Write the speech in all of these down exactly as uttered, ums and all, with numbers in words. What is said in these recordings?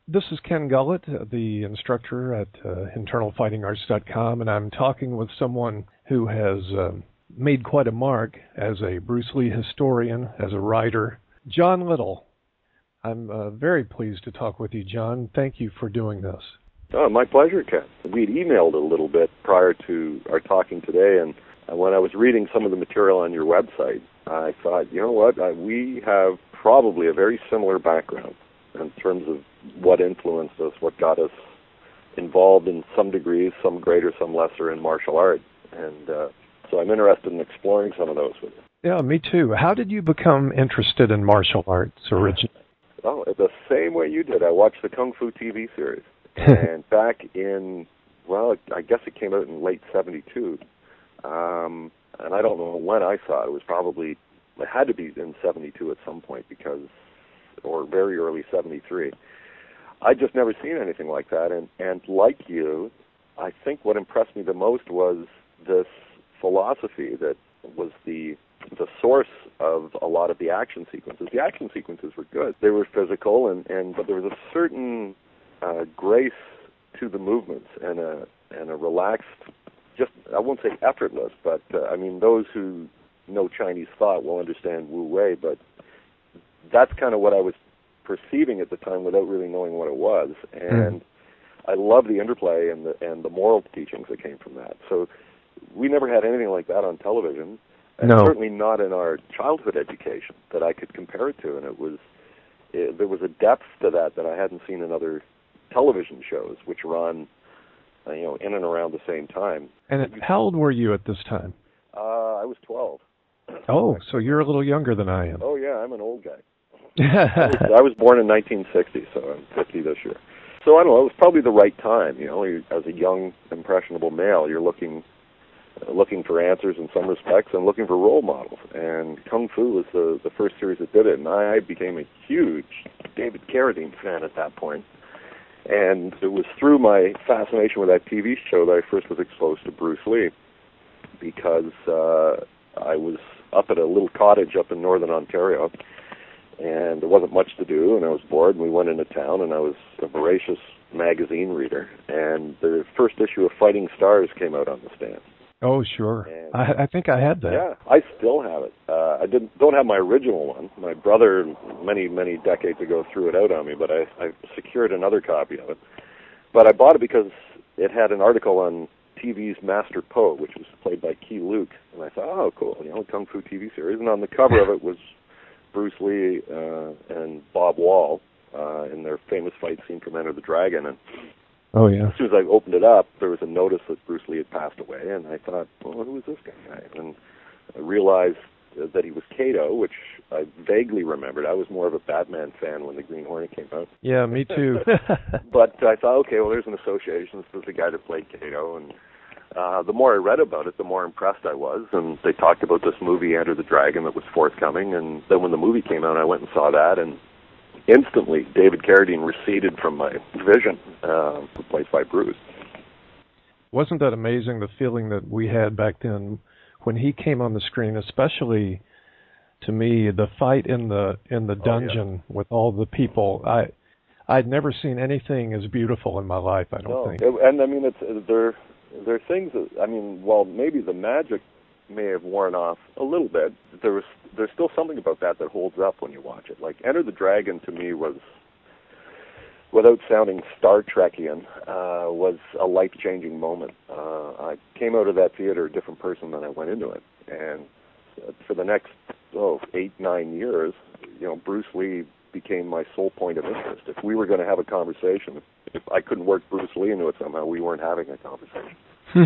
This is Ken Gullett, the instructor at uh, internal fighting arts dot com, and I'm talking with someone who has uh, made quite a mark as a Bruce Lee historian, as a writer, John Little. I'm uh, very pleased to talk with you, John. Thank you for doing this. Oh, my pleasure, Ken. We'd emailed a little bit prior to our talking today, and when I was reading some of the material on your website, I thought, you know what, uh, we have probably a very similar background in terms of what influenced us, what got us involved in some degrees, some greater, some lesser, in martial art. And uh, so I'm interested in exploring some of those with you. Yeah, me too. How did you become interested in martial arts originally? Oh, the same way you did. I watched the Kung Fu T V series. And back in, well, I guess it came out in late seventy-two. Um, and I don't know when I saw it. It was probably, it had to be in seventy-two at some point because, or very early seventy-three. I'd just never seen anything like that. And, and like you, I think what impressed me the most was this philosophy that was the the source of a lot of the action sequences. The action sequences were good. They were physical, and, and but there was a certain uh, grace to the movements and a and a relaxed, just, I won't say effortless, but uh, I mean, those who know Chinese thought will understand Wu Wei, but that's kind of what I was perceiving at the time without really knowing what it was. And mm. I love the interplay and the and the moral teachings that came from that. So we never had anything like that on television, and no. certainly not in our childhood education that I could compare it to. And it was it, there was a depth to that that I hadn't seen in other television shows, which were on, uh, you know, in and around the same time. And it, how old were you at this time? Uh, I was twelve. Oh, so you're a little younger than I am. Oh yeah, I'm an old guy. I, was, I was born in nineteen sixty, so I'm fifty this year. So I don't know, it was probably the right time. You know, as a young, impressionable male, you're looking uh, looking for answers in some respects and looking for role models. And Kung Fu was the, the first series that did it, and I became a huge David Carradine fan at that point. And it was through my fascination with that T V show that I first was exposed to Bruce Lee, because uh, I was up at a little cottage up in northern Ontario, and there wasn't much to do, and I was bored, and we went into town, and I was a voracious magazine reader, and the first issue of Fighting Stars came out on the stand. Oh, sure. I, I think I had that. Yeah, I still have it. Uh, I didn't don't have my original one. My brother, many, many decades ago, threw it out on me, but I, I secured another copy of it. But I bought it because it had an article on T V's Master Po, which was played by Key Luke, and I thought, oh, cool, you know, Kung Fu T V series. And on the cover of it was Bruce Lee uh, and Bob Wall uh, in their famous fight scene from Enter the Dragon. And oh yeah. As soon as I opened it up, there was a notice that Bruce Lee had passed away, and I thought, well, who is this guy? And I realized that he was Kato, which I vaguely remembered. I was more of a Batman fan when the Green Hornet came out. Yeah, me too. But I thought, okay, well, there's an association. This is the guy that played Kato, and uh, the more I read about it, the more impressed I was. And they talked about this movie, Enter the Dragon, that was forthcoming. And then when the movie came out, I went and saw that, and instantly David Carradine receded from my vision, uh, replaced by Bruce. Wasn't that amazing, the feeling that we had back then when he came on the screen, especially to me, the fight in the in the dungeon oh, yeah. with all the people. I I'd never seen anything as beautiful in my life, I don't no. think. And I mean, it's there there are things that, I mean, while maybe the magic may have worn off a little bit, there was there's still something about that that holds up when you watch it. Like Enter the Dragon to me was, without sounding Star Trekian, uh, was a life-changing moment. Uh, I came out of that theater a different person than I went into it, and for the next oh eight nine years, you know, Bruce Lee became my sole point of interest. If we were going to have a conversation, if I couldn't work Bruce Lee into it somehow, we weren't having a conversation.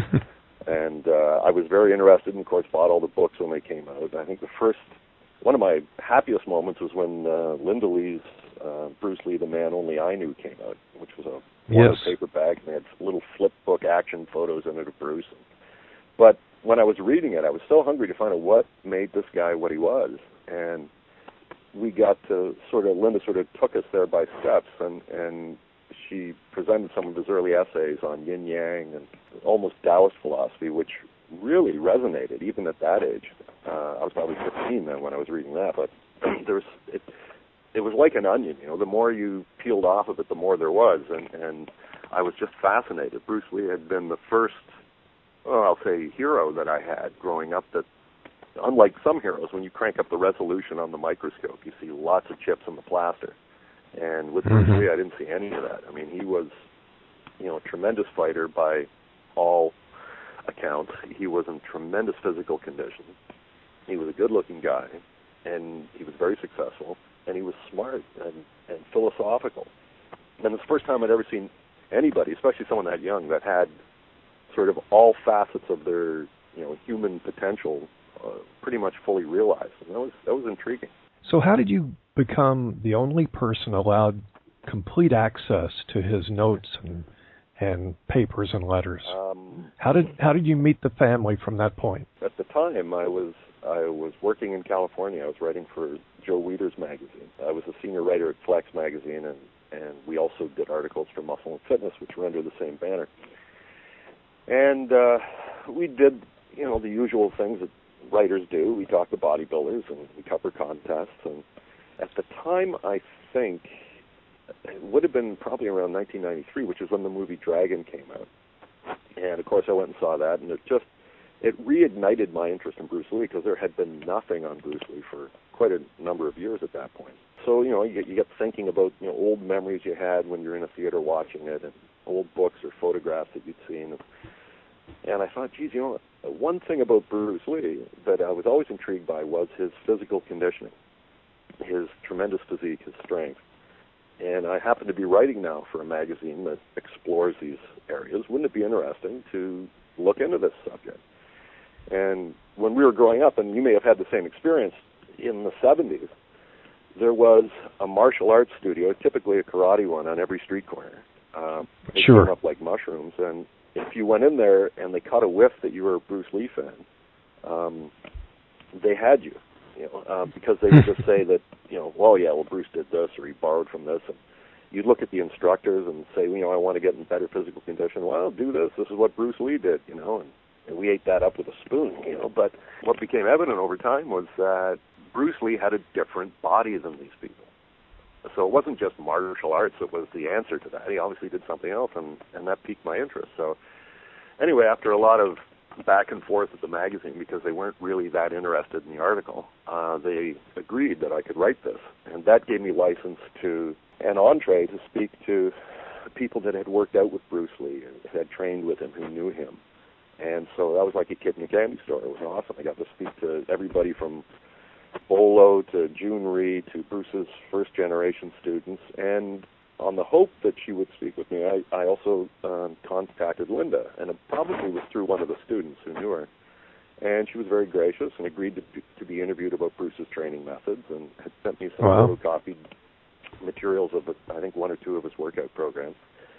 And uh, I was very interested, and of course bought all the books when they came out. I think the first, one of my happiest moments was when uh, Linda Lee's uh, Bruce Lee, The Man Only I Knew came out, which was a yes. paperback, and they had little flip book action photos in it of Bruce. But when I was reading it, I was so hungry to find out what made this guy what he was. And we got to sort of, Linda sort of took us there by steps, and, and she presented some of his early essays on yin-yang and almost Taoist philosophy, which really resonated, even at that age. Uh, I was probably fifteen then when I was reading that, but there's it, it was like an onion, you know. The more you peeled off of it, the more there was, and, and I was just fascinated. Bruce Lee had been the first, well, I'll say, hero that I had growing up that, unlike some heroes, when you crank up the resolution on the microscope, you see lots of chips in the plaster. And with Bruce Lee, I didn't see any of that. I mean, he was, you know, a tremendous fighter by all accounts. He was in tremendous physical condition. He was a good-looking guy, and he was very successful, and he was smart and, and philosophical. And it's the first time I'd ever seen anybody, especially someone that young, that had sort of all facets of their, you know, human potential uh, pretty much fully realized. And that was that was intriguing. So how did you become the only person allowed complete access to his notes and and papers and letters? Um, how did how did you meet the family from that point? At the time, I was I was working in California. I was writing for Joe Weider's magazine. I was a senior writer at Flex magazine, and, and we also did articles for Muscle and Fitness, which were under the same banner. And uh, we did, you know, the usual things that writers do. We talked to bodybuilders, and we covered contests. And at the time, I think, it would have been probably around nineteen ninety-three, which is when the movie Dragon came out. And, of course, I went and saw that, and it just, it reignited my interest in Bruce Lee, because there had been nothing on Bruce Lee for quite a number of years at that point. So, you know, you get, you get thinking about, you know, old memories you had when you're in a theater watching it, and old books or photographs that you'd seen. And I thought, geez, you know, one thing about Bruce Lee that I was always intrigued by was his physical conditioning, his tremendous physique, his strength. And I happen to be writing now for a magazine that explores these areas. Wouldn't it be interesting to look into this subject? And when we were growing up, and you may have had the same experience, in the seventies, there was a martial arts studio, typically a karate one, on every street corner. Uh, they sure. came up like mushrooms, and if you went in there and they caught a whiff that you were a Bruce Lee fan, um, they had you, you know, uh, because they would just say that, you know, well, yeah, well, Bruce did this, or he borrowed from this, and you'd look at the instructors and say, you know, I want to get in better physical condition. Well, do this. This is what Bruce Lee did, you know, and, and we ate that up with a spoon, you know. But what became evident over time was that Bruce Lee had a different body than these people. So it wasn't just martial arts that was the answer to that. He obviously did something else, and, and that piqued my interest. So anyway, after a lot of back and forth at the magazine, because they weren't really that interested in the article, uh, they agreed that I could write this. And that gave me license to, an entree to speak to people that had worked out with Bruce Lee and had trained with him, who knew him. And so that was like a kid in a candy store. It was awesome. I got to speak to everybody from Bolo to June Rhee to Bruce's first-generation students. And on the hope that she would speak with me, I, I also um, contacted Linda, and it probably was through one of the students who knew her. And she was very gracious and agreed to, to be interviewed about Bruce's training methods, and had sent me some wow. photocopied materials of, I think, one or two of his workout programs.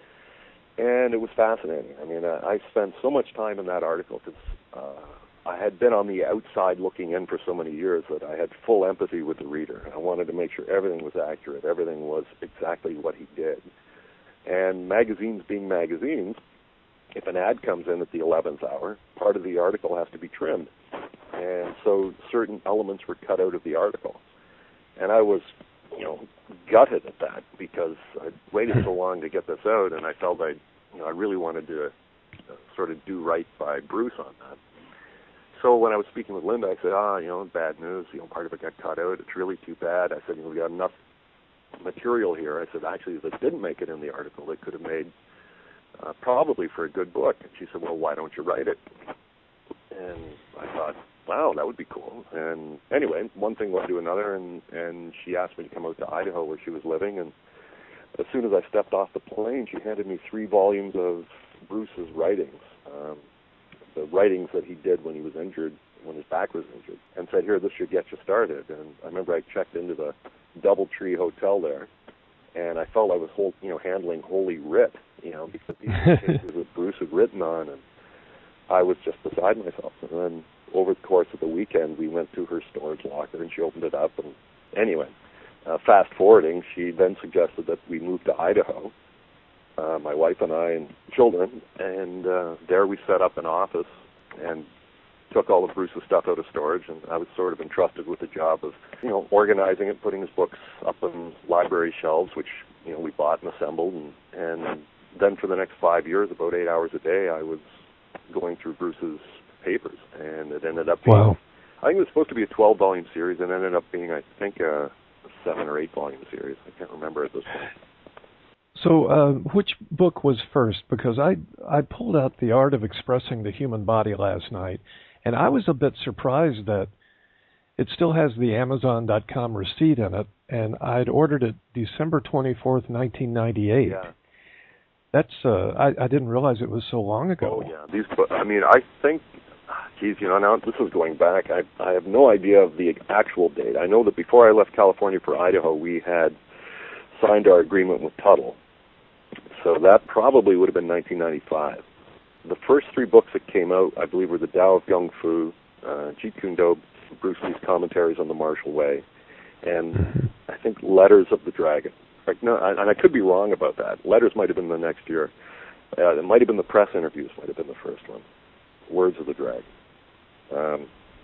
And it was fascinating. I mean, uh, I spent so much time in that article because uh, I had been on the outside looking in for so many years that I had full empathy with the reader. I wanted to make sure everything was accurate, everything was exactly what he did. And magazines being magazines, if an ad comes in at the eleventh hour, part of the article has to be trimmed. And so certain elements were cut out of the article. And I was, you know, gutted at that because I'd waited so long to get this out, and I felt I, you know, I really wanted to uh, sort of do right by Bruce on that. So when I was speaking with Linda, I said, ah, you know, bad news. You know, part of it got cut out. It's really too bad. I said, you know, we got enough material here. I said, actually, that didn't make it in the article, that could have made uh, probably for a good book. And she said, well, why don't you write it? And I thought, wow, that would be cool. And anyway, one thing led to another, and, and she asked me to come out to Idaho where she was living. And as soon as I stepped off the plane, she handed me three volumes of Bruce's writings, um, the writings that he did when he was injured, when his back was injured, and said, here, this should get you started. And I remember I checked into the Doubletree Hotel there, and I felt I was, whole, you know, handling Holy Writ, you know, because these were cases that Bruce had written on, and I was just beside myself. And then over the course of the weekend, we went to her storage locker, and she opened it up. And anyway, uh, fast forwarding, she then suggested that we move to Idaho, uh, my wife and I and children, and uh, there we set up an office. And took all of Bruce's stuff out of storage, and I was sort of entrusted with the job of, you know, organizing it, putting his books up on library shelves, which, you know, we bought and assembled. And, and then for the next five years, about eight hours a day, I was going through Bruce's papers, and it ended up being, wow. I think it was supposed to be a twelve-volume series, and it ended up being, I think, a seven or eight-volume series. I can't remember at this point. So, uh, which book was first? Because I I pulled out The Art of Expressing the Human Body last night, and I was a bit surprised that it still has the Amazon dot com receipt in it, and I'd ordered it December twenty-fourth, nineteen ninety-eight. Yeah. That's, uh, I, I didn't realize it was so long ago. Oh, yeah. These, I mean, I think, geez, you know, now this is going back. I, I have no idea of the actual date. I know that before I left California for Idaho, we had signed our agreement with Tuttle. So that probably would have been nineteen ninety-five. The first three books that came out, I believe, were The Tao of Kung Fu, uh, Jeet Kune Do, Bruce Lee's commentaries on the martial way, and mm-hmm. I think Letters of the Dragon. Like, no, I, and I could be wrong about that. Letters might have been the next year. Uh, it might have been the press interviews might have been the first one. Words of the Dragon. Um,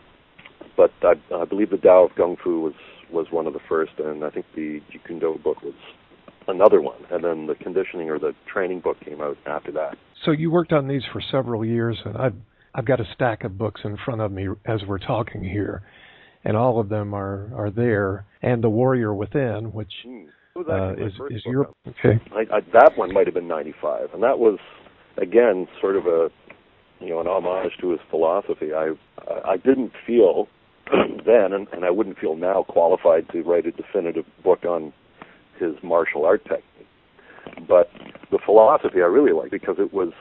but I, I believe The Tao of Kung Fu was, was one of the first, and I think the Jeet Kune Do book was another one, and then the conditioning or the training book came out after that. So you worked on these for several years, and I've I've got a stack of books in front of me as we're talking here, and all of them are, are there. And The Warrior Within, which mm. uh, is is your okay. I, I, that one might have been ninety-five, and that was again sort of a you know an homage to his philosophy. I I didn't feel then, and, and I wouldn't feel now qualified to write a definitive book on his martial art technique, but the philosophy I really liked because it was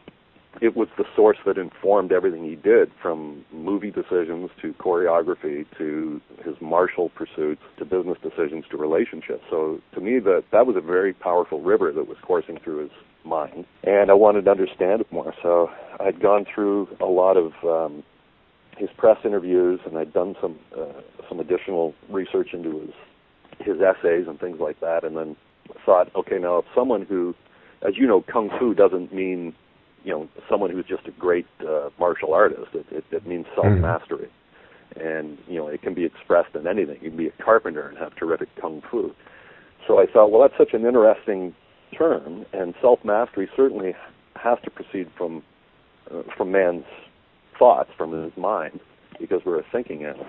it was the source that informed everything he did, from movie decisions to choreography to his martial pursuits to business decisions to relationships. So to me, that that was a very powerful river that was coursing through his mind, and I wanted to understand it more. So I'd gone through a lot of um, his press interviews, and I'd done some uh, some additional research into his his essays and things like that, and then thought, okay, now if someone who, as you know, Kung Fu doesn't mean, you know, someone who's just a great uh, martial artist. It, it, it means self-mastery. And, you know, it can be expressed in anything. You can be a carpenter and have terrific Kung Fu. So I thought, well, that's such an interesting term, and self-mastery certainly has to proceed from uh, from man's thoughts, from his mind, because we're a thinking animal.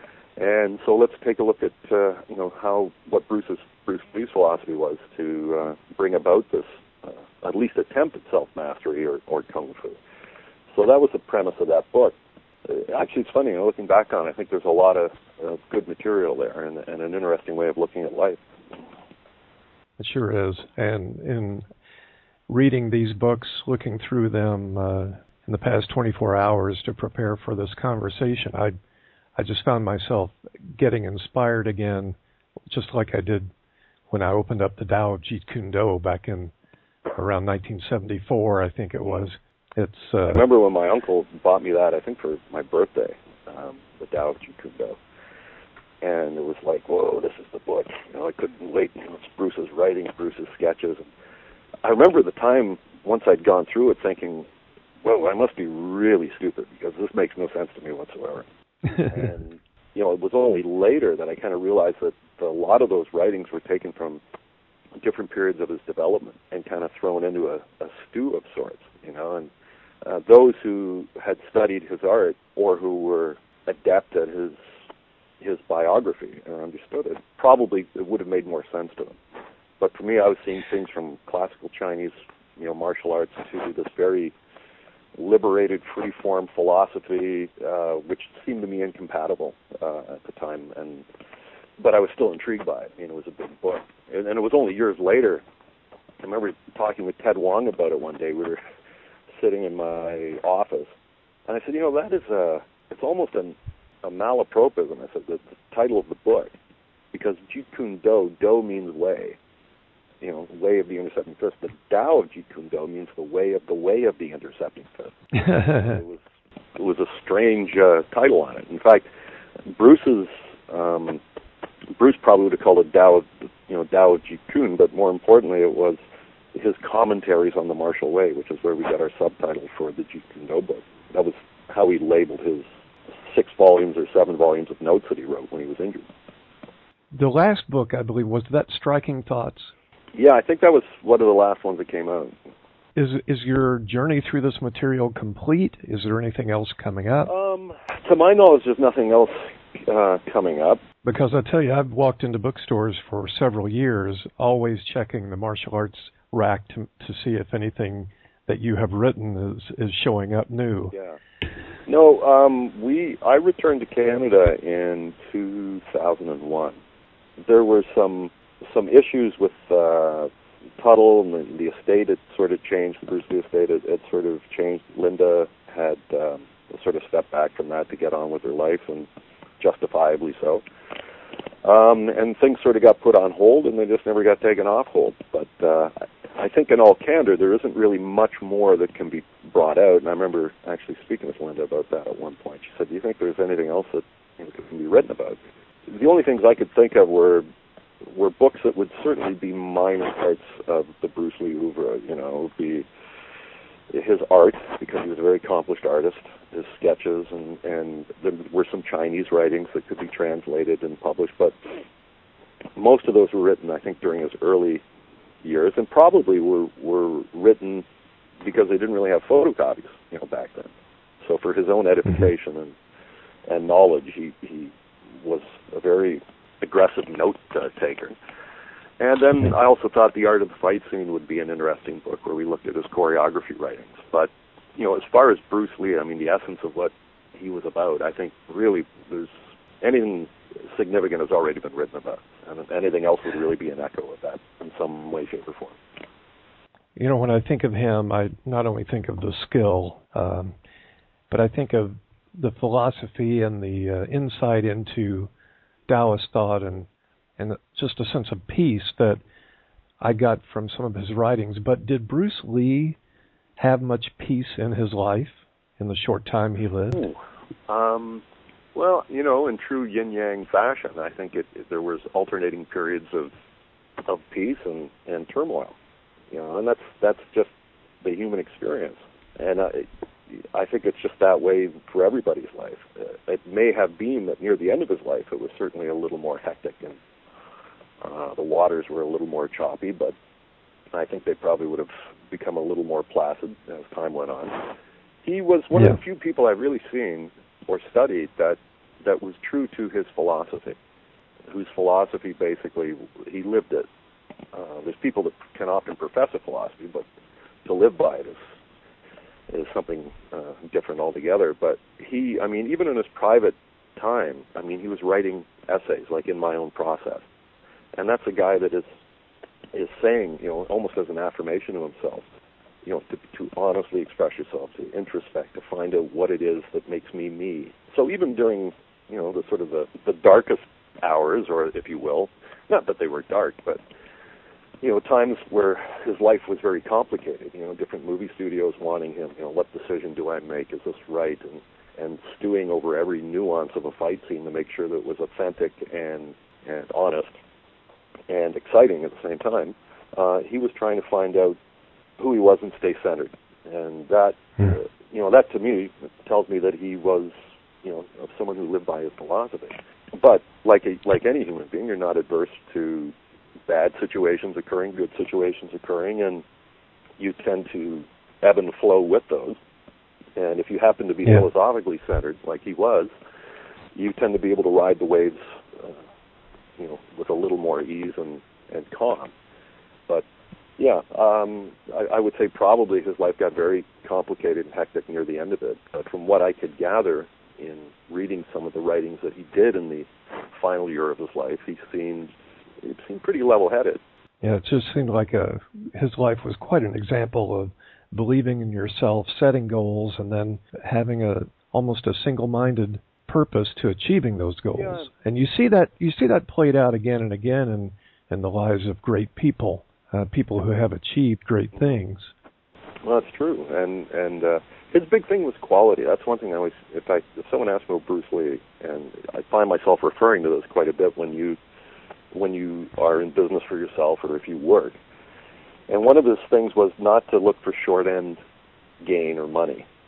And so let's take a look at, uh, you know, how, what Bruce's, Bruce Lee's philosophy was to uh, bring about this, uh, at least attempt at self-mastery or, or Kung Fu. So that was the premise of that book. Uh, actually, it's funny, you know, looking back on it, I think there's a lot of uh, good material there and, and an interesting way of looking at life. It sure is. And in reading these books, looking through them uh, in the past twenty-four hours to prepare for this conversation, I I just found myself getting inspired again, just like I did when I opened up the Tao of Jeet Kune Do back in around nineteen seventy-four, I think it was. It's. Uh, I remember when my uncle bought me that, I think for my birthday, um, the Tao of Jeet Kune Do. And it was like, whoa, this is the book. You know, I couldn't wait. You know, it's Bruce's writing, Bruce's sketches. And I remember the time, once I'd gone through it, thinking, whoa, I must be really stupid because this makes no sense to me whatsoever. And, you know, it was only later that I kind of realized that a lot of those writings were taken from different periods of his development and kind of thrown into a, a stew of sorts, you know. And uh, those who had studied his art or who were adept at his his biography and understood it, probably it would have made more sense to them. But for me, I was seeing things from classical Chinese, you know, martial arts to this very liberated, free-form philosophy, uh, which seemed to me incompatible uh, at the time. And but I was still intrigued by it. I mean, it was a big book. And, and it was only years later. I remember talking with Ted Wong about it one day. We were sitting in my office, and I said, you know, that is a, it's almost an, a malapropism. I said, the, the title of the book, because Jeet Kune Do, Do means way. You know, way of the intercepting fist. The Tao of Jeet Kune Do means the way of the way of the intercepting fist. it was it was a strange uh, title on it. In fact, Bruce's um, Bruce probably would have called it Tao of you know Tao of Jeet Kune, but more importantly, it was his commentaries on the martial way, which is where we got our subtitle for the Jeet Kune Do book. That was how he labeled his six volumes or seven volumes of notes that he wrote when he was injured. The last book, I believe, was that Striking Thoughts? Yeah, I think that was one of the last ones that came out. Is is your journey through this material complete? Is there anything else coming up? Um, to my knowledge, there's nothing else uh, coming up. Because I tell you, I've walked into bookstores for several years, always checking the martial arts rack to to see if anything that you have written is, is showing up new. Yeah. No, um, we. I returned to Canada in two thousand one. There were some some issues with uh, Tuttle and the, the estate. It sort of changed. The Bruce Lee estate. It, it sort of changed. Linda had um, sort of stepped back from that to get on with her life, and justifiably so. Um, and things sort of got put on hold, and they just never got taken off hold. But uh, I think in all candor, there isn't really much more that can be brought out. And I remember actually speaking with Linda about that at one point. She said, do you think there's anything else that, you know, can be written about? The only things I could think of were were books that would certainly be minor parts of the Bruce Lee oeuvre. You know, be his art, because he was a very accomplished artist, his sketches, and, and there were some Chinese writings that could be translated and published. But most of those were written, I think, during his early years, and probably were were written because they didn't really have photocopies, you know, back then. So for his own edification mm-hmm. and and knowledge, he he was a very aggressive note uh, taker. And then I also thought The Art of the Fight Scene would be an interesting book where we looked at his choreography writings. But, you know, as far as Bruce Lee, I mean, the essence of what he was about, I think really there's anything significant has already been written about. And anything else would really be an echo of that in some way, shape, or form. You know, when I think of him, I not only think of the skill, um, but I think of the philosophy and the uh, insight into Taoist thought and, and just a sense of peace that I got from some of his writings. But did Bruce Lee have much peace in his life in the short time he lived? Ooh. Um, well, you know, in true yin-yang fashion, I think it, it, there was alternating periods of of peace and, and turmoil. You know, and that's that's just the human experience. And uh, I think it's just that way for everybody's life. Uh, it may have been that near the end of his life, it was certainly a little more hectic and uh, the waters were a little more choppy, but I think they probably would have become a little more placid as time went on. He was one yeah. of the few people I've really seen or studied that, that was true to his philosophy, whose philosophy basically, he lived it. Uh, there's people that can often profess a philosophy, but to live by it is is something uh, different altogether. But he, I mean, even in his private time, I mean, he was writing essays, like In My Own Process. And that's a guy that is is saying, you know, almost as an affirmation to himself, you know, to, to honestly express yourself, to introspect, to find out what it is that makes me me. So even during, you know, the sort of the, the darkest hours, or if you will, not that they were dark, but you know, times where his life was very complicated, you know, different movie studios wanting him, you know, what decision do I make, is this right, and, and stewing over every nuance of a fight scene to make sure that it was authentic and, and honest and exciting at the same time. Uh, he was trying to find out who he was and stay centered. And that, hmm. uh, you know, that to me tells me that he was, you know, someone who lived by his philosophy. But like a, like any human being, you're not adverse to bad situations occurring, good situations occurring, and you tend to ebb and flow with those. And if you happen to be yeah. philosophically centered, like he was, you tend to be able to ride the waves, uh, you know, with a little more ease and, and calm. But yeah, um, I, I would say probably his life got very complicated and hectic near the end of it. But from what I could gather in reading some of the writings that he did in the final year of his life, he seemed It seemed pretty level-headed. Yeah, it just seemed like a, his life was quite an example of believing in yourself, setting goals, and then having a almost a single-minded purpose to achieving those goals. Yeah. And you see that you see that played out again and again in, in the lives of great people, uh, people who have achieved great things. Well, that's true. And and uh, his big thing was quality. That's one thing I always, if I if someone asks me about Bruce Lee, and I find myself referring to this quite a bit when you. when you are in business for yourself or if you work. And one of his things was not to look for short-end gain or money.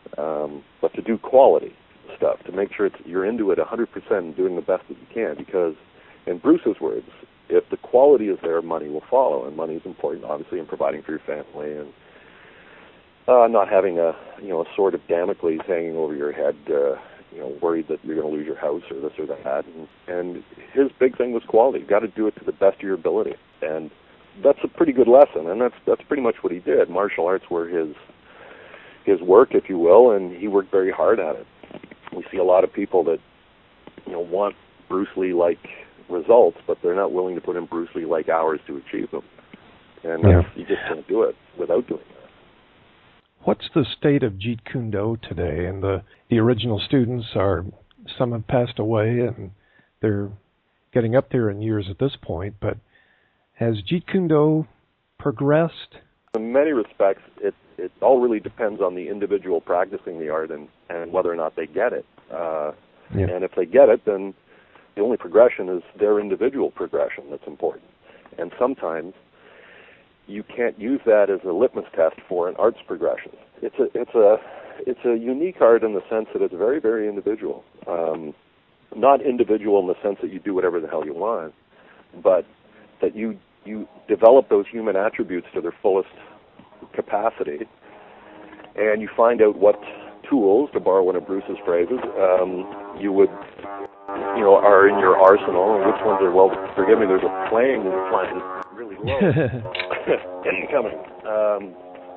um, but to do quality stuff, to make sure it's, you're into it one hundred percent and doing the best that you can. Because, in Bruce's words, if the quality is there, money will follow, and money is important, obviously, in providing for your family and uh, not having a you know a sword of Damocles hanging over your head, uh, you know, worried that you're going to lose your house or this or that. And, and his big thing was quality. You've got to do it to the best of your ability, and that's a pretty good lesson. And that's that's pretty much what he did. Martial arts were his his work, if you will, and he worked very hard at it. We see a lot of people that you know want Bruce Lee-like results, but they're not willing to put in Bruce Lee-like hours to achieve them. And yeah. you just can't do it without doing that. What's the state of Jeet Kune Do today? And the, the original students are, some have passed away, and they're getting up there in years at this point, but has Jeet Kune Do progressed? In many respects, it, it all really depends on the individual practicing the art and, and whether or not they get it. Uh, yeah. And if they get it, then the only progression is their individual progression that's important. And sometimes you can't use that as a litmus test for an arts progression. It's a it's a it's a unique art in the sense that it's very, very individual. Um, not individual in the sense that you do whatever the hell you want, but that you you develop those human attributes to their fullest capacity, and you find out what tools, to borrow one of Bruce's phrases, um, you would you know are in your arsenal, and which ones are, well, forgive me, there's a plane flying really low. Incoming. Um,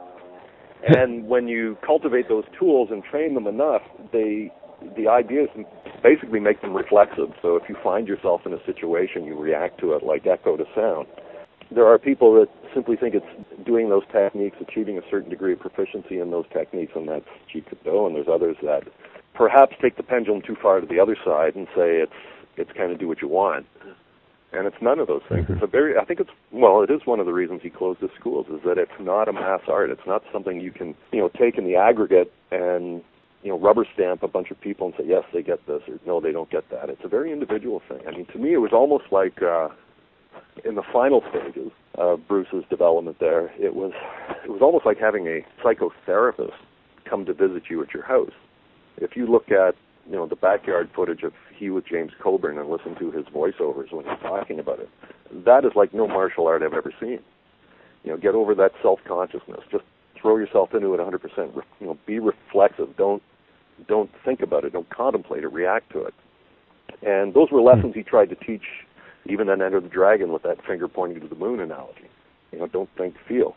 and when you cultivate those tools and train them enough, they the idea is to basically make them reflexive. So if you find yourself in a situation, you react to it like echo to sound. There are people that simply think it's doing those techniques, achieving a certain degree of proficiency in those techniques, and that's Jeet Kune Do. And there's others that perhaps take the pendulum too far to the other side and say it's it's kind of do what you want. And it's none of those things. Mm-hmm. It's a very, I think it's, well, it is one of the reasons he closed his schools, is that it's not a mass art. It's not something you can, you know, take in the aggregate and, you know, rubber stamp a bunch of people and say, yes, they get this, or no, they don't get that. It's a very individual thing. I mean, to me, it was almost like, uh, in the final stages of Bruce's development there, it was, it was almost like having a psychotherapist come to visit you at your house. If you look at, you know, the backyard footage of he with James Coburn and listen to his voiceovers when he's talking about it, that is like no martial art I've ever seen. You know, get over that self-consciousness. Just throw yourself into it one hundred percent. You know, be reflexive. Don't don't think about it. Don't contemplate it. React to it. And those were lessons he tried to teach even in Enter the Dragon with that finger pointing to the moon analogy. You know, don't think, feel.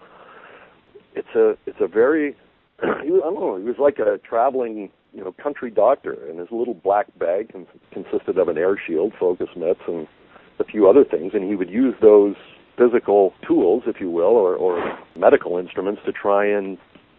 It's a it's a very he was, I don't know. He was like a traveling, you know, country doctor, and his little black bag cons- consisted of an air shield, focus mitts, and a few other things, and he would use those physical tools, if you will, or, or medical instruments to try and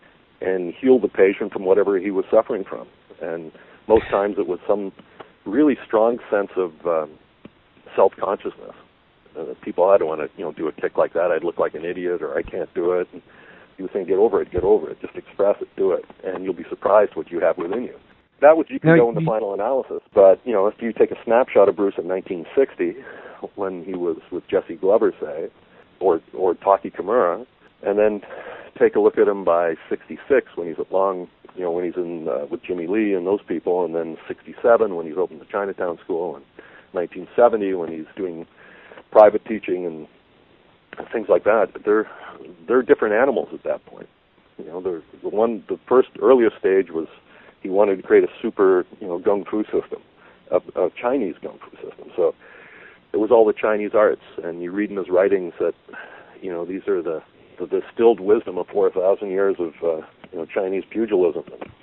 and heal the patient from whatever he was suffering from. And most times it was some really strong sense of um, self-consciousness. Uh, people, I don't want to, you know, do a kick like that. I'd look like an idiot, or I can't do it. And he was saying, get over it, get over it. Just express it, do it, and you'll be surprised what you have within you. That was Jeet Kune Do in the final analysis. But, you know, if you take a snapshot of Bruce in nineteen sixty, when he was with Jesse Glover, say, or or Taki Kimura, and then take a look at him by sixty-six when he's at Long, you know, when he's in uh, with Jimmy Lee and those people, and then sixty-seven when he's opened the Chinatown School, and nineteen seventy when he's doing private teaching and things like that. But they're they're different animals at that point. You know, the the one the first earliest stage was he wanted to create a super, you know, gung fu system, a, a Chinese gung fu system. So it was all the Chinese arts, and you read in his writings that, you know, these are the the distilled wisdom of four thousand years of uh, you know, Chinese pugilism.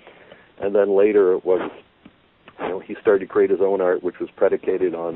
And then later it was, you know, he started to create his own art, which was predicated on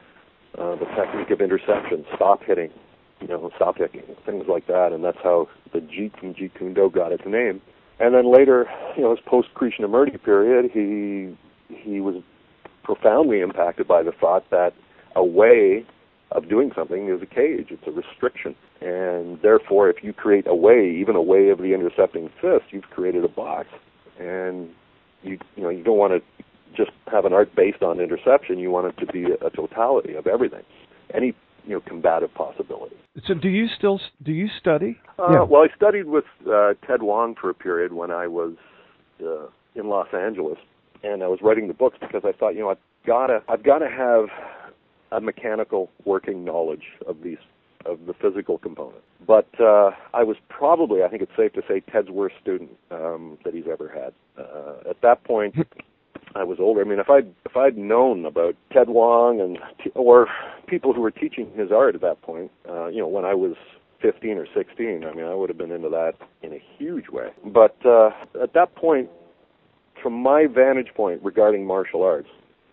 uh, the technique of interception, stop hitting, you know, stop hitting, things like that. And that's how the Jeet from Jeet Kune Do got its name. And then later, you know, his post-Krishnamurti period, he he was profoundly impacted by the thought that a way of doing something is a cage, it's a restriction. And therefore, if you create a way, even a way of the intercepting fist, you've created a box. And you you know, you don't want to just have an art based on interception, you want it to be a, a totality of everything. Any, you know, combative possibility. So do you still, do you study? Uh, yeah. Well, I studied with uh, Ted Wong for a period when I was uh, in Los Angeles, and I was writing the books because I thought, you know, I've gotta, I've gotta have a mechanical working knowledge of these, of the physical component. But uh, I was probably, I think it's safe to say, Ted's worst student um, that he's ever had. Uh, at that point, I was older. I mean, if I'd if I'd known about Ted Wong and or people who were teaching his art at that point, uh, you know, when I was fifteen or sixteen, I mean, I would have been into that in a huge way. But uh, at that point, from my vantage point regarding martial arts,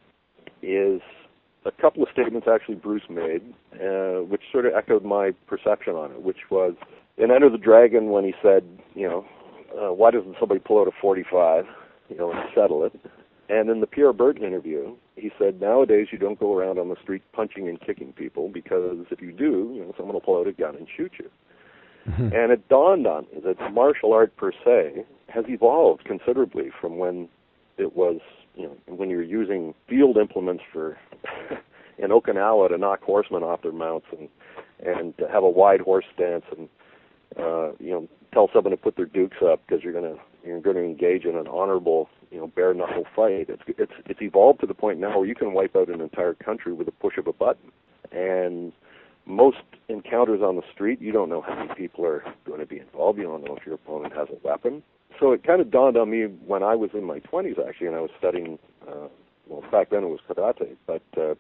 is a couple of statements actually Bruce made, uh, which sort of echoed my perception on it, which was in Enter the Dragon when he said, you know, uh, why doesn't somebody pull out a forty-five, you know, and settle it? And in the Pierre Berton interview, he said, nowadays you don't go around on the street punching and kicking people because if you do, you know, someone will pull out a gun and shoot you. Mm-hmm. And it dawned on me that martial art per se has evolved considerably from when it was, you know, when you were using field implements for in Okinawa to knock horsemen off their mounts and and to have a wide horse stance and uh, you know, tell someone to put their dukes up because you're gonna you're going to engage in an honorable, you know, bare knuckle fight. It's it's it's evolved to the point now where you can wipe out an entire country with a push of a button. And most encounters on the street, you don't know how many people are going to be involved. You don't know if your opponent has a weapon. So it kind of dawned on me when I was in my twenties, actually, and I was studying. Uh, well, back then it was karate, but uh,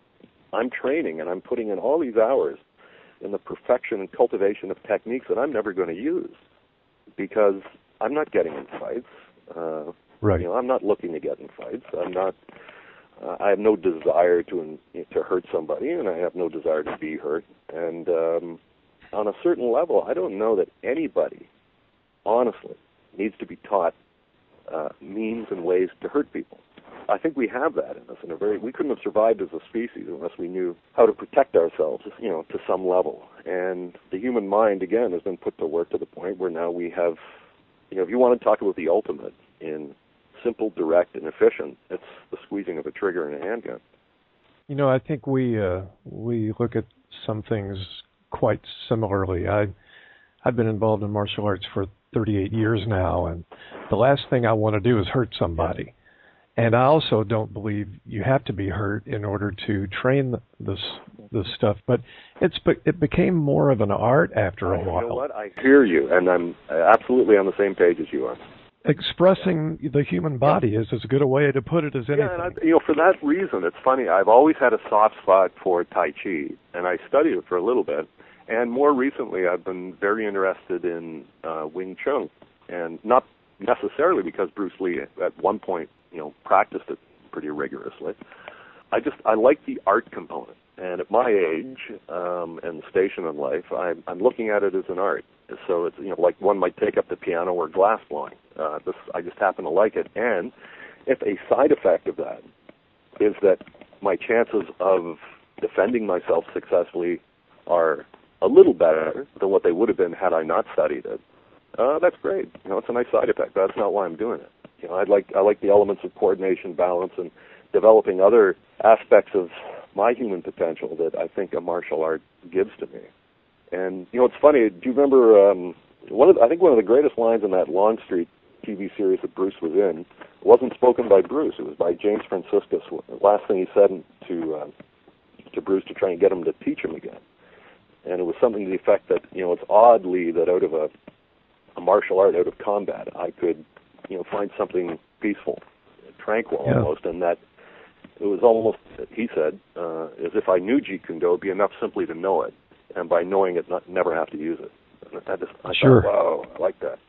I'm training and I'm putting in all these hours in the perfection and cultivation of techniques that I'm never going to use because I'm not getting in fights. Uh, right. You know, I'm not looking to get in fights. I'm not. Uh, I have no desire to to hurt somebody, and I have no desire to be hurt. And um, on a certain level, I don't know that anybody, honestly, needs to be taught uh, means and ways to hurt people. I think we have that in us in a very. We couldn't have survived as a species unless we knew how to protect ourselves, you know, to some level. And the human mind, again, has been put to work to the point where now we have. You know, if you want to talk about the ultimate in simple, direct, and efficient, it's the squeezing of a trigger in a handgun. You know, I think we uh, we look at some things quite similarly. I I've been involved in martial arts for thirty-eight years now, and the last thing I want to do is hurt somebody. And I also don't believe you have to be hurt in order to train this this stuff. But it's it became more of an art after a while. You know what? I hear you, and I'm absolutely on the same page as you are. Expressing the human body is as good a way to put it as anything. Yeah, and I, you know, for that reason, it's funny. I've always had a soft spot for Tai Chi, and I studied it for a little bit. And more recently, I've been very interested in uh, Wing Chun, and not necessarily because Bruce Lee at one point, you know, practiced it pretty rigorously. I just, I like the art component. And at my age um, and station in life, I'm, I'm looking at it as an art. So it's, you know, like one might take up the piano or glass blowing. Uh, this, I just happen to like it. And if a side effect of that is that my chances of defending myself successfully are a little better than what they would have been had I not studied it, uh, that's great. You know, it's a nice side effect. That's not why I'm doing it. You know, I like I like the elements of coordination, balance, and developing other aspects of my human potential that I think a martial art gives to me. And you know, it's funny. Do you remember um, one of the, I think one of the greatest lines in that Longstreet T V series that Bruce was in wasn't spoken by Bruce. It was by James Franciscus. The last thing he said to uh, to Bruce to try and get him to teach him again. And it was something to the effect that, you know, it's odd, Lee, that out of a, a martial art, out of combat, I could, you know, find something peaceful, tranquil yeah. almost, and that it was almost, he said, uh, as if I knew Jeet Kune Do, it would be enough simply to know it, and by knowing it, not never have to use it. And I just, I sure. thought, wow, I like that.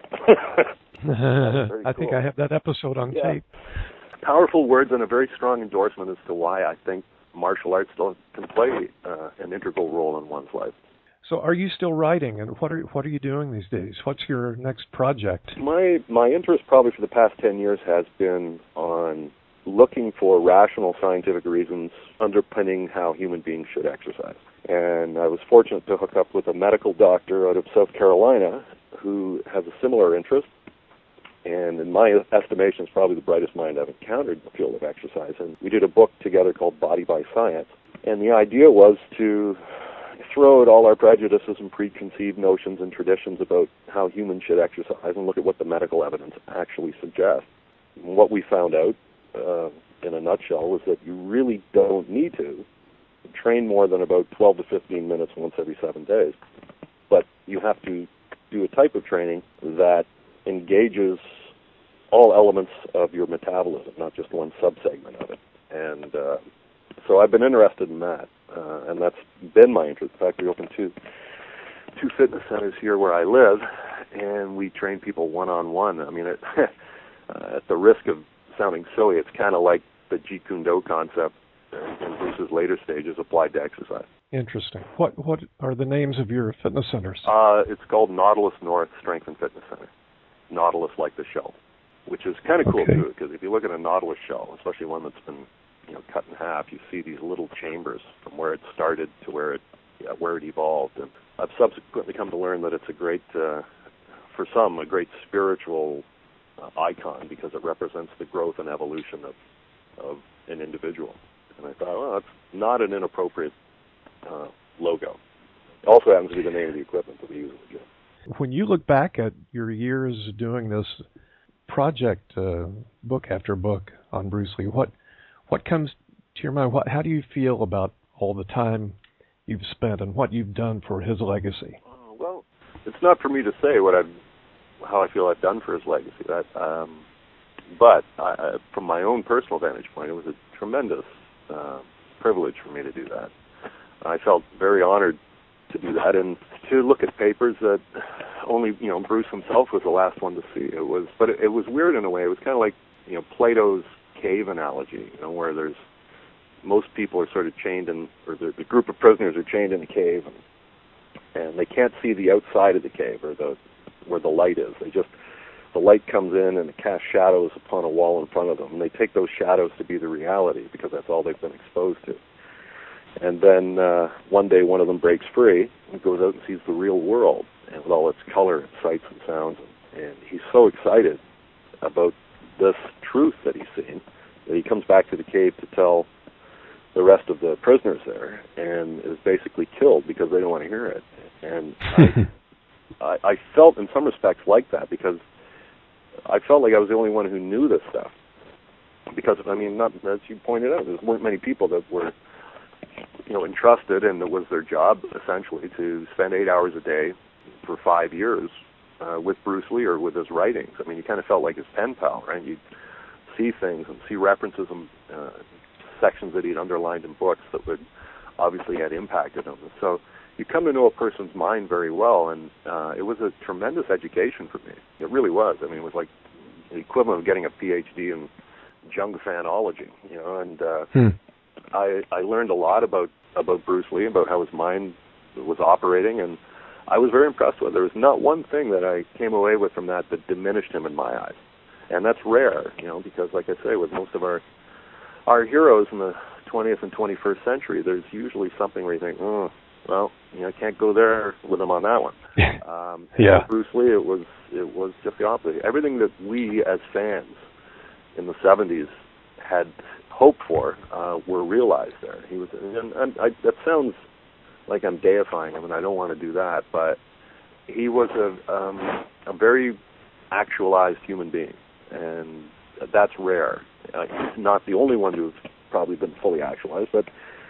I think cool. I have that episode on yeah. tape. Powerful words and a very strong endorsement as to why I think martial arts still can play uh, an integral role in one's life. So, are you still writing, and what are what are you doing these days? What's your next project? My my interest, probably for the past ten years, has been on looking for rational scientific reasons underpinning how human beings should exercise. And I was fortunate to hook up with a medical doctor out of South Carolina who has a similar interest. And in my estimation, is probably the brightest mind I've encountered in the field of exercise. And we did a book together called Body by Science. And the idea was to throw out all our prejudices and preconceived notions and traditions about how humans should exercise and look at what the medical evidence actually suggests. what we found out, uh, in a nutshell, was that you really don't need to train more than about twelve to fifteen minutes once every seven days. But you have to do a type of training that engages all elements of your metabolism, not just one subsegment of it. And uh, so I've been interested in that, uh, and that's been my interest. In fact, we opened two, two fitness centers here where I live, and we train people one-on-one. I mean, it, uh, at the risk of sounding silly, it's kind of like the Jeet Kune Do concept in Bruce's later stages applied to exercise. Interesting. What what are the names of your fitness centers? Uh, it's called Nautilus North Strength and Fitness Center. Nautilus like the shell, which is kind of cool Okay. too, because if you look at a nautilus shell, especially one that's been, you know, cut in half, you see these little chambers from where it started to where it yeah, where it evolved. And I've subsequently come to learn that it's a great, uh, for some, a great spiritual uh, icon because it represents the growth and evolution of of an individual. And I thought, well, that's not an inappropriate uh, logo. It also happens to be the name of the equipment that we use at the gym. When you look back at your years doing this project, uh, book after book on Bruce Lee, what what comes to your mind? What, how do you feel about all the time you've spent and what you've done for his legacy? Uh, well, it's not for me to say what I've, how I feel I've done for his legacy. That, um, but I, I, from my own personal vantage point, it was a tremendous uh, privilege for me to do that. I felt very honored to do that, and to look at papers that only, you know, Bruce himself was the last one to see. It was, but it, it was weird in a way. It was kind of like, you know, Plato's cave analogy, you know, where there's most people are sort of chained in, or the, the group of prisoners are chained in a cave, and, and they can't see the outside of the cave or the where the light is. They just, the light comes in and it casts shadows upon a wall in front of them, and they take those shadows to be the reality because that's all they've been exposed to. And then uh, one day one of them breaks free and goes out and sees the real world, and with all its color and sights and sounds. And, and he's so excited about this truth that he's seen that he comes back to the cave to tell the rest of the prisoners there, and is basically killed because they don't want to hear it. And I, I, I felt in some respects like that because I felt like I was the only one who knew this stuff. Because, I mean, not, as you pointed out, there weren't many people that were, you know, entrusted, and it was their job essentially to spend eight hours a day for five years uh, with Bruce Lee or with his writings. I mean, you kind of felt like his pen pal, right? You'd see things and see references and uh, sections that he'd underlined in books that would obviously had impacted him. So you come to know a person's mind very well, and uh, it was a tremendous education for me. It really was. I mean, it was like the equivalent of getting a P H D in junk fanology, you know, and uh, hmm. I, I learned a lot about, about Bruce Lee, about how his mind was operating, and I was very impressed with it. There was not one thing that I came away with from that that diminished him in my eyes. And that's rare, you know, because like I say, with most of our our heroes in the twentieth and twenty-first century, there's usually something where you think, oh, well, you know, I can't go there with him on that one. Um, yeah. With Bruce Lee, it was it was just the opposite. Everything that we as fans in the seventies had hoped for uh, were realized there. He was, and, and I, that sounds like I'm deifying him, and I don't want to do that, but he was a um, a very actualized human being, and that's rare. Uh, he's not the only one who's probably been fully actualized, but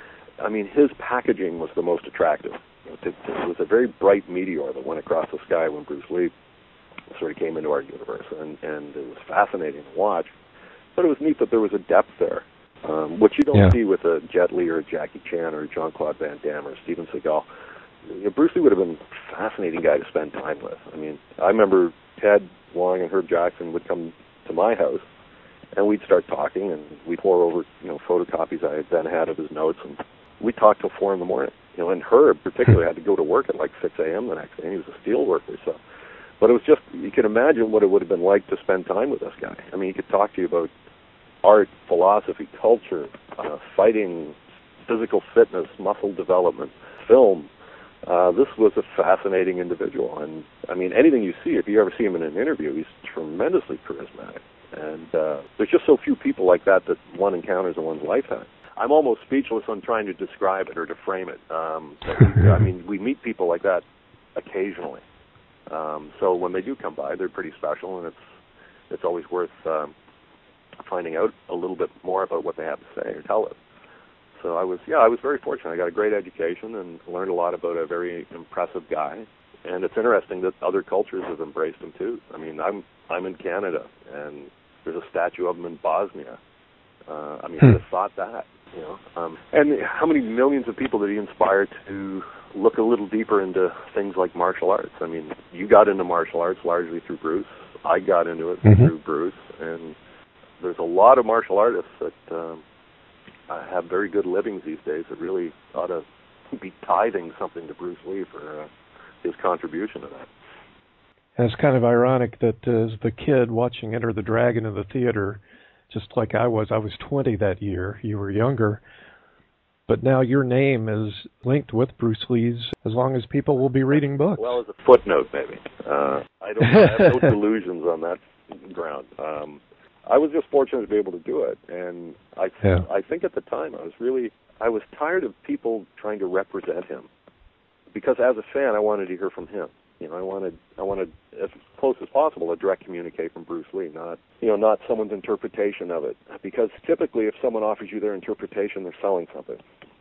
I mean, his packaging was the most attractive. It, it was a very bright meteor that went across the sky when Bruce Lee sort of came into our universe, and, and it was fascinating to watch. But it was neat that there was a depth there, um, which you don't yeah. see with a Jet Li or a Jackie Chan or Jean-Claude Van Damme or Steven Seagal. You know, Bruce Lee would have been a fascinating guy to spend time with. I mean, I remember Ted Wong and Herb Jackson would come to my house, and we'd start talking, and we'd pour over, you know, photocopies I had then had of his notes, and we'd talk till four in the morning. You know, and Herb particularly had to go to work at like six a.m. the next day, and he was a steel worker, so. But it was just, you can imagine what it would have been like to spend time with this guy. I mean, he could talk to you about art, philosophy, culture, uh, fighting, physical fitness, muscle development, film. Uh, this was a fascinating individual. And, I mean, anything you see, if you ever see him in an interview, he's tremendously charismatic. And uh, there's just so few people like that that one encounters in one's lifetime. I'm almost speechless on trying to describe it or to frame it. Um, we, I mean, we meet people like that occasionally. Um, so when they do come by, they're pretty special, and it's it's always worth um, finding out a little bit more about what they have to say or tell us. So I was, yeah, I was very fortunate. I got a great education and learned a lot about a very impressive guy. And it's interesting that other cultures have embraced him too. I mean, I'm I'm in Canada, and there's a statue of him in Bosnia. Uh, I mean, who would have thought that? You know, um, and how many millions of people did he inspire to look a little deeper into things like martial arts? I mean, you got into martial arts largely through Bruce. I got into it mm-hmm. through Bruce, and there's a lot of martial artists that um, have very good livings these days that really ought to be tithing something to Bruce Lee for uh, his contribution to that. And it's kind of ironic that uh, as the kid watching Enter the Dragon in the theater, just like I was, I was twenty that year, you were younger, but now your name is linked with Bruce Lee's as long as people will be reading books. Well, as a footnote, maybe. Uh, I don't I have no delusions on that ground. Um, I was just fortunate to be able to do it, and I yeah. I think at the time I was really, I was tired of people trying to represent him, because as a fan I wanted to hear from him. You know, I wanted, I wanted as close as possible a direct communique from Bruce Lee, not, you know, not someone's interpretation of it. Because typically, if someone offers you their interpretation, they're selling something.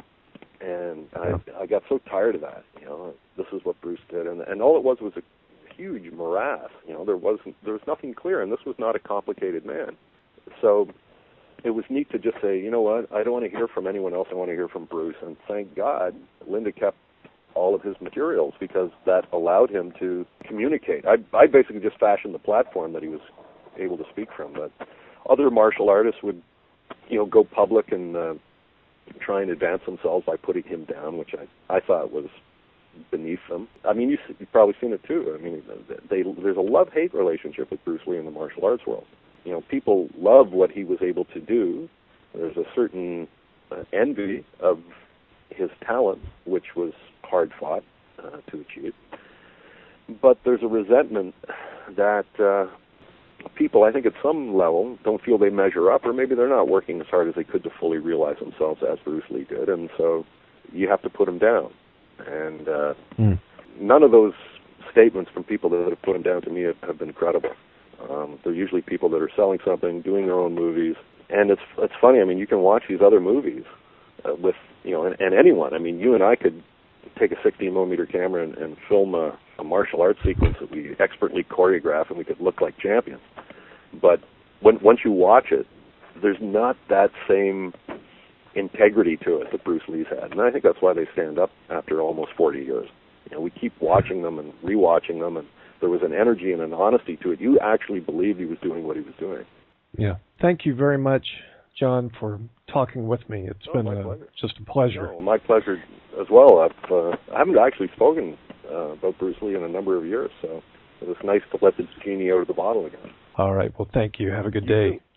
And I, I got so tired of that. You know, this is what Bruce did, and and all it was was a huge morass. You know, there wasn't, there was nothing clear, and this was not a complicated man. So it was neat to just say, you know what, I don't want to hear from anyone else. I want to hear from Bruce. And thank God, Linda kept all of his materials, because that allowed him to communicate. I, I basically just fashioned the platform that he was able to speak from. But other martial artists would, you know, go public and uh, try and advance themselves by putting him down, which I, I thought was beneath them. I mean, you've, you've probably seen it too. I mean, they, there's a love-hate relationship with Bruce Lee in the martial arts world. You know, people love what he was able to do. There's a certain uh, envy of his talent, which was hard-fought uh, to achieve. But there's a resentment that uh, people, I think at some level, don't feel they measure up, or maybe they're not working as hard as they could to fully realize themselves as Bruce Lee did, and so you have to put him down. And uh, mm. none of those statements from people that have put him down to me have, have been credible. Um, they're usually people that are selling something, doing their own movies, and it's it's funny. I mean, you can watch these other movies uh, with, you know, and, and anyone. I mean, you and I could take a sixteen millimeter camera and, and film a, a martial arts sequence that we expertly choreograph, and we could look like champions. But when, once you watch it, there's not that same integrity to it that Bruce Lee's had, and I think that's why they stand up after almost forty years. You know, we keep watching them and rewatching them, and there was an energy and an honesty to it. You actually believed he was doing what he was doing. Yeah. Thank you very much, John, for talking with me. It's oh, been a, just a pleasure. No, my pleasure as well. I've, uh, I haven't actually spoken uh, about Bruce Lee in a number of years, so it was nice to let the genie out of the bottle again. All right. Well, thank you. Have a good You day. too.